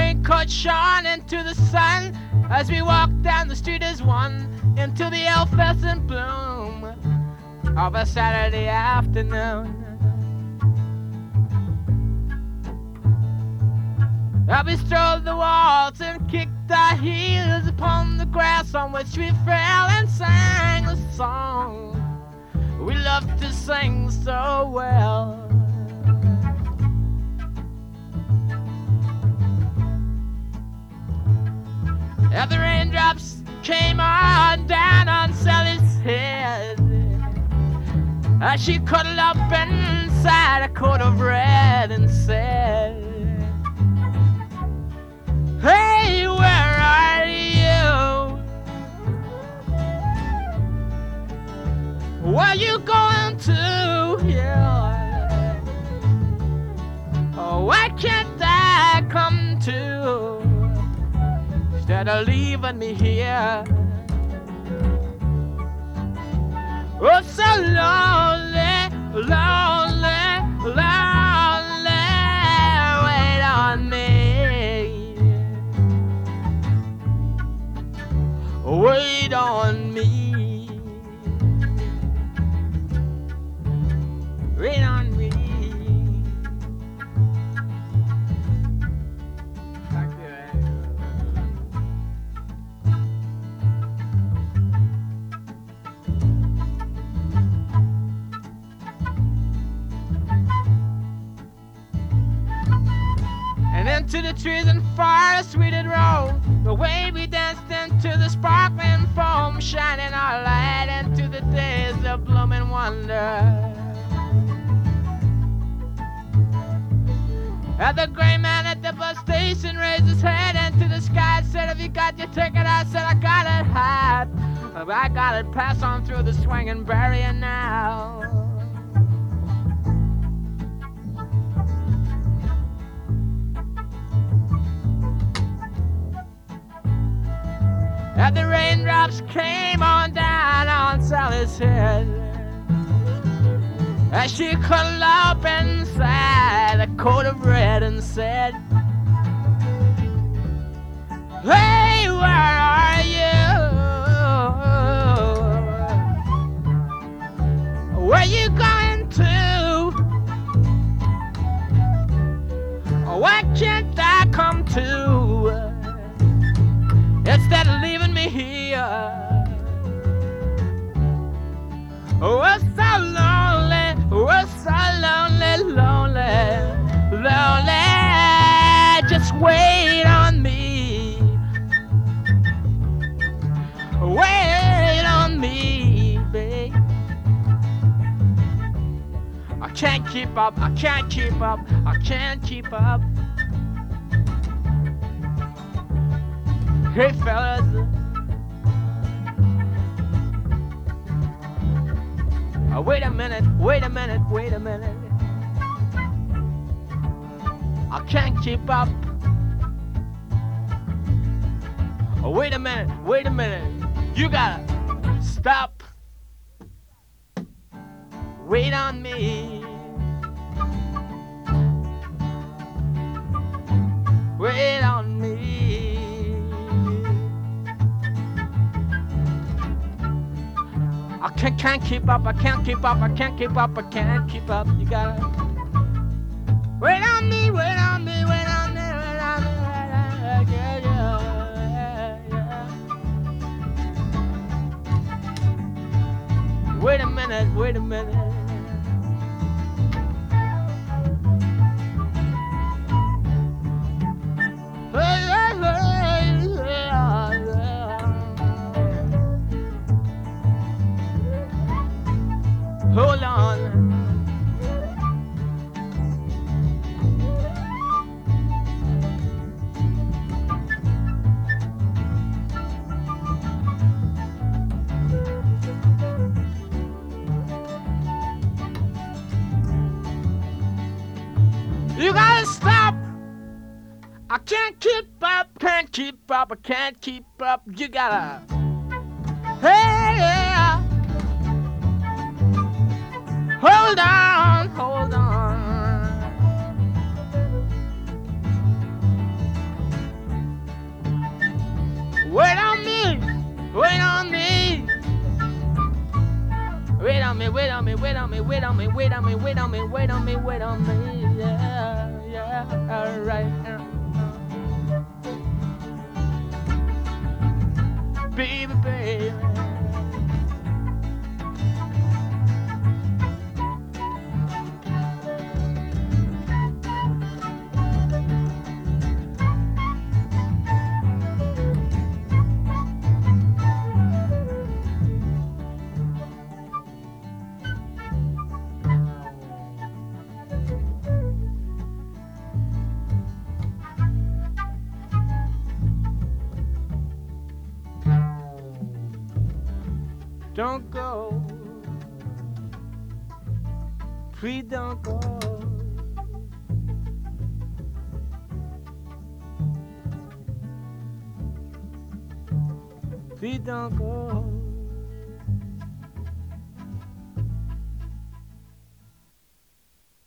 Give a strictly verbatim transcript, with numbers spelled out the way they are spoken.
raincoat shone into the sun as we walked down the street as one into the effervescent bloom of a Saturday afternoon. As we strolled the walls and kicked our heels upon the grass on which we fell and sang the song we loved to sing so well. And the raindrops came on down on Sally's head as she cuddled up inside a coat of red and said, "Hey, where are you? Where you going to? Yeah. Oh, why can't I come to instead of leaving me here? Oh, so lonely, lonely, lonely. Wait on me. Wait on me. Wait on me." Thank you. And into the trees and forests we did roll, the way we danced into the sparkling foam, shining our light into the days of blooming wonder. And the gray man at the bus station raised his head into the sky and said, "Have you got your ticket?" I said, "I got it hot. I got it. Pass on through the swinging barrier now." And the raindrops came on down on Sally's head as she cuddled up inside a coat of red and said, "Hey, where are you? Where you going to? Why can't I come to instead of leaving me here? We're so lonely, we're so lonely, lonely, lonely. Just wait on me. Wait on me, babe. I can't keep up, I can't keep up, I can't keep up. Hey, fellas. Oh, wait a minute, wait a minute, wait a minute. I can't keep up. Oh, wait a minute, wait a minute. You gotta stop. Wait on me. Wait on me. I can't, can't keep up, I can't keep up, I can't keep up, I can't keep up. You gotta wait on me, wait on me, wait on me, wait on me, wait on me, yeah, yeah, yeah. Wait a minute, wait a minute. Hold on. You gotta stop. I can't keep up, can't keep up, I can't keep up. You gotta. Hey, yeah. Hold on, hold on. wait on me, wait on me, wait on me, wait on me, wait on me, wait on me. Yeah, yeah, all right. Baby, baby. Don't go, please don't go. Please don't go.